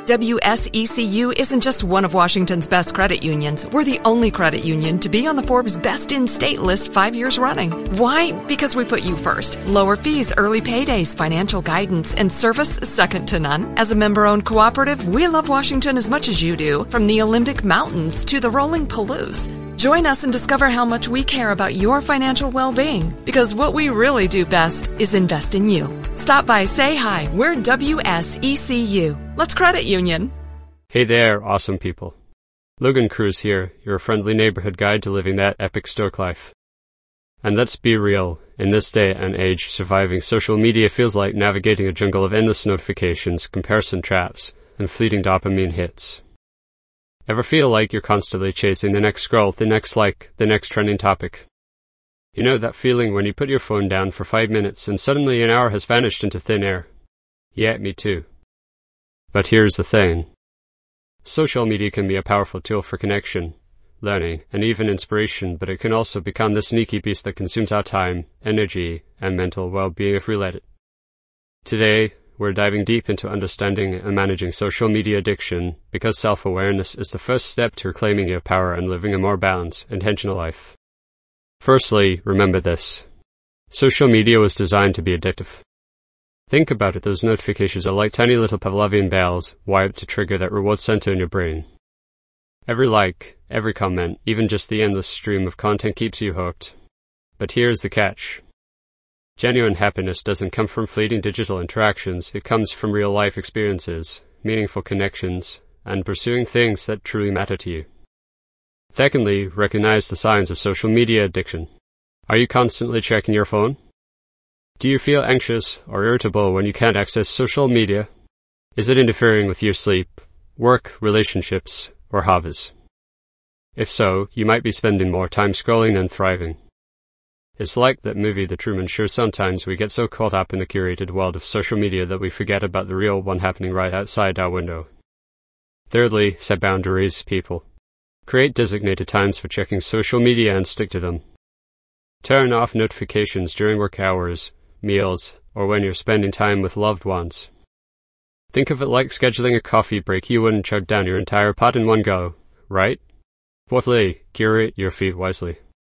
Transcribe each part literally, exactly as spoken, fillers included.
W S E C U isn't just one of Washington's best credit unions. We're the only credit union to be on the Forbes Best in State list five years running. Why? Because we put you first. Lower fees, early paydays, financial guidance, and service second to none. As a member-owned cooperative, we love Washington as much as you do, from the Olympic Mountains to the rolling Palouse. Join us and discover how much we care about your financial well-being, because what we really do best is invest in you. Stop by, say hi. We're W S E C U. Let's credit union. Hey there, awesome people. Logan Cruz here, your friendly neighborhood guide to living that epic Stoic life. And let's be real, in this day and age, surviving social media feels like navigating a jungle of endless notifications, comparison traps, and fleeting dopamine hits. Ever feel like you're constantly chasing the next scroll, the next like, the next trending topic? You know that feeling when you put your phone down for five minutes and suddenly an hour has vanished into thin air? Yeah, me too. But here's the thing. Social media can be a powerful tool for connection, learning, and even inspiration, but it can also become the sneaky beast that consumes our time, energy, and mental well-being if we let it. Today, we're diving deep into understanding and managing social media addiction, because self-awareness is the first step to reclaiming your power and living a more balanced, intentional life. Firstly, remember this. Social media was designed to be addictive. Think about it, those notifications are like tiny little Pavlovian bells wired to trigger that reward center in your brain. Every like, every comment, even just the endless stream of content keeps you hooked. But here's the catch. Genuine happiness doesn't come from fleeting digital interactions, it comes from real-life experiences, meaningful connections, and pursuing things that truly matter to you. Secondly, recognize the signs of social media addiction. Are you constantly checking your phone? Do you feel anxious or irritable when you can't access social media? Is it interfering with your sleep, work, relationships, or hobbies? If so, you might be spending more time scrolling than thriving. It's like that movie The Truman Show. Sometimes we get so caught up in the curated world of social media that we forget about the real one happening right outside our window. Thirdly, set boundaries, people. Create designated times for checking social media and stick to them. Turn off notifications during work hours, meals, or when you're spending time with loved ones. Think of it like scheduling a coffee break. You wouldn't chug down your entire pot in one go, right? Fourthly, curate your feed wisely.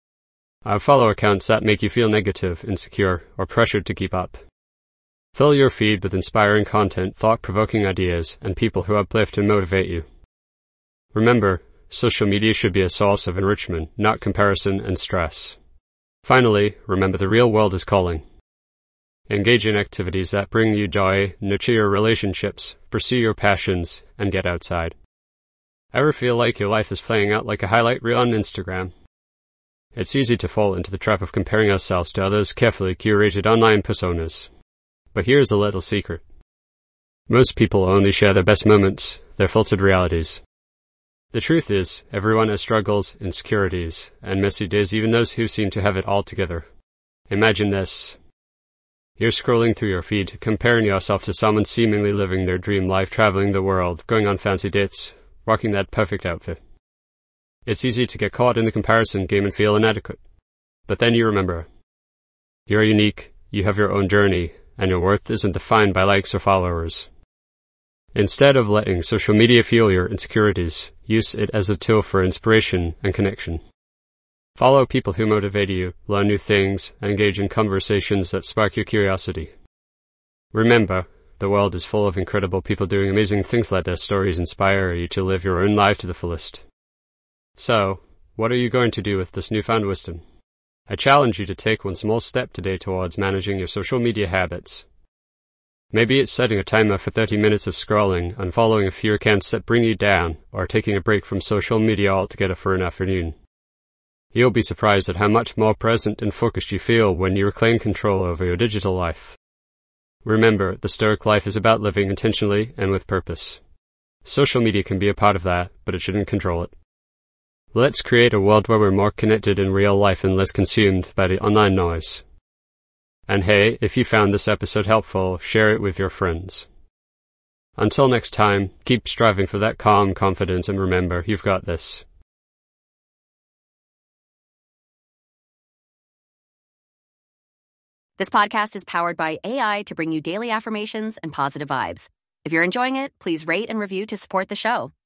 Uh, follow accounts that make you feel negative, insecure, or pressured to keep up. Fill your feed with inspiring content, thought-provoking ideas, and people who uplift and motivate you. Remember, social media should be a source of enrichment, not comparison and stress. Finally, remember the real world is calling. Engage in activities that bring you joy, nurture your relationships, pursue your passions, and get outside. Ever feel like your life is playing out like a highlight reel on Instagram? It's easy to fall into the trap of comparing ourselves to others' carefully curated online personas. But here's a little secret. Most people only share their best moments, their filtered realities. The truth is, everyone has struggles, insecurities, and messy days, even those who seem to have it all together. Imagine this. You're scrolling through your feed, comparing yourself to someone seemingly living their dream life, traveling the world, going on fancy dates, rocking that perfect outfit. It's easy to get caught in the comparison game and feel inadequate. But then you remember, you're unique, you have your own journey, and your worth isn't defined by likes or followers. Instead of letting social media fuel your insecurities, use it as a tool for inspiration and connection. Follow people who motivate you, learn new things, and engage in conversations that spark your curiosity. Remember, the world is full of incredible people doing amazing things. Let their stories inspire you to live your own life to the fullest. So, what are you going to do with this newfound wisdom? I challenge you to take one small step today towards managing your social media habits. Maybe it's setting a timer for thirty minutes of scrolling, unfollowing a few accounts that bring you down, or taking a break from social media altogether for an afternoon. You'll be surprised at how much more present and focused you feel when you reclaim control over your digital life. Remember, the Stoic life is about living intentionally and with purpose. Social media can be a part of that, but it shouldn't control it. Let's create a world where we're more connected in real life and less consumed by the online noise. And hey, if you found this episode helpful, share it with your friends. Until next time, keep striving for that calm confidence, and remember, you've got this. This podcast is powered by A I to bring you daily affirmations and positive vibes. If you're enjoying it, please rate and review to support the show.